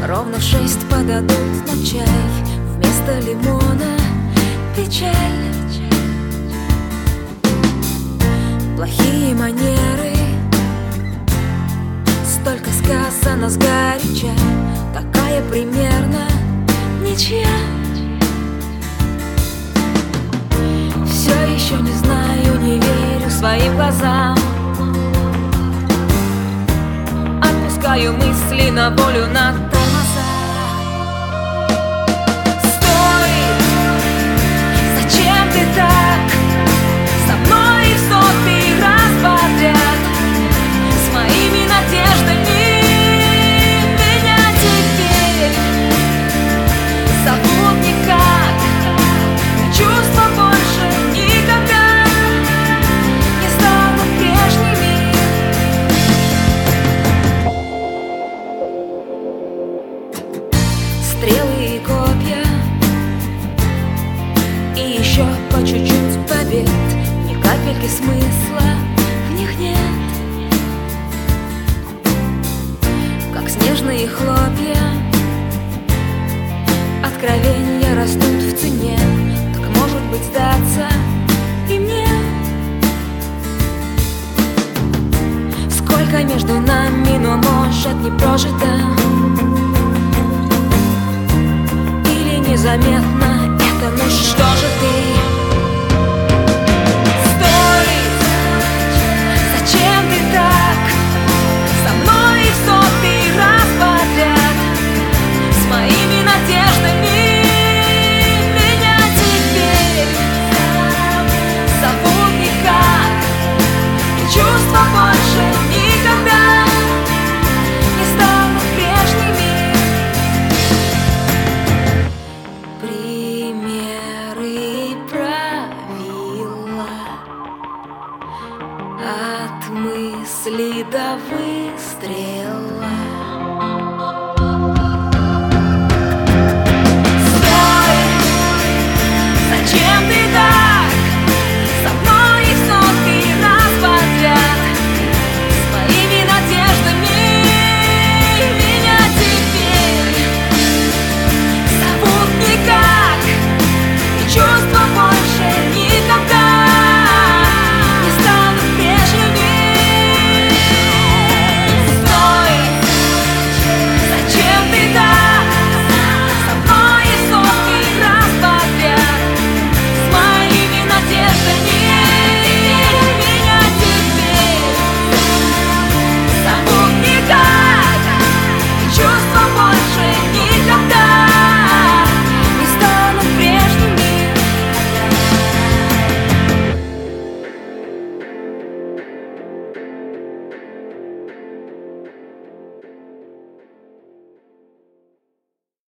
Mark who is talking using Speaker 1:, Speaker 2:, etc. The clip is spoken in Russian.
Speaker 1: Ровно в 6 подадут на чай, вместо лимона печаль. Плохие манеры, столько сказано сгоряча, какая примерно ничья. Все еще не знаю, не верю своим глазам. Отпускаю мысли на волю, на тормоза. Стой! Зачем ты так со мной в 100-й раз подряд? С моими надеждами меня теперь зовут никак. Чувства больше никогда не станут прежними. Стрелы и копья, и еще по чуть-чуть побед. Ни капельки смысла в них нет. Как снежные хлопья, откровения растут в цене. Так может быть сдаться и мне? Сколько между нами, но может не прожито, или незаметно это, ну что же ты? Стой! Зачем ты так со мной в 100-й раз подряд? С моими надеждами меня теперь зовут никак. И чувства больше никогда не станут прежними. Примеры и правила, от мысли до